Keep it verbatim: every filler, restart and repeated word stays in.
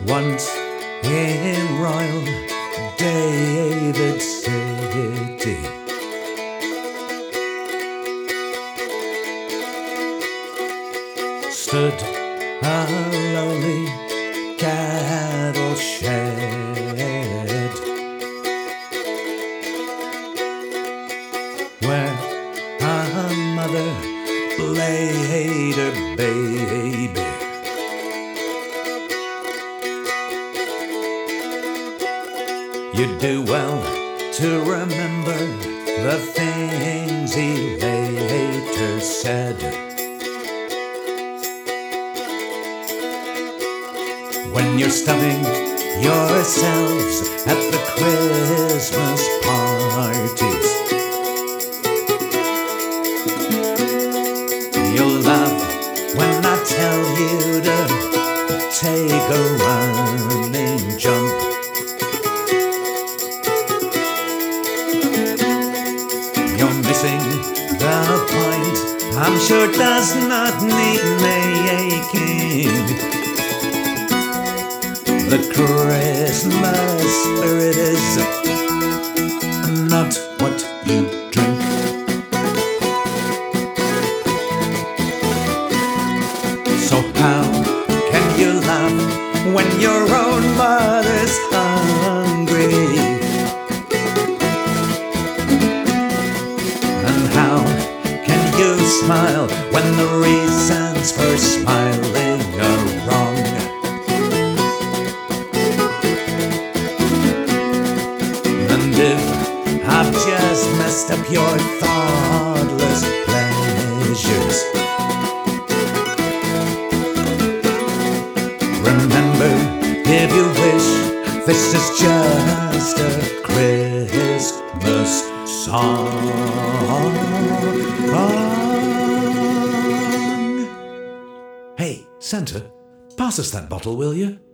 Once in Royal David City, stood a lowly cattle shed, where a mother laid her baby. You'd do well to remember the things he later said. When you're stuffing yourselves at the Christmas parties, you'll laugh when I tell you to take a running jump. You're missing the point, I'm sure does not need making. The Christmas spirit is not what you drink. So how can you laugh when your own mother's hungry? And how can you smile when the reasons for smiling are wrong? And if I've just messed up your thoughtless pleasures, remember, if you wish, this is just a Christmas song. Hey, Santa, pass us that bottle, will you?